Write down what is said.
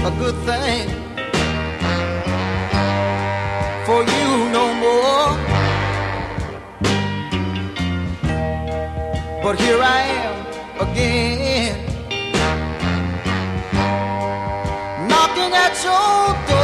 a good thing for you no more. But here I am again, knocking at your door.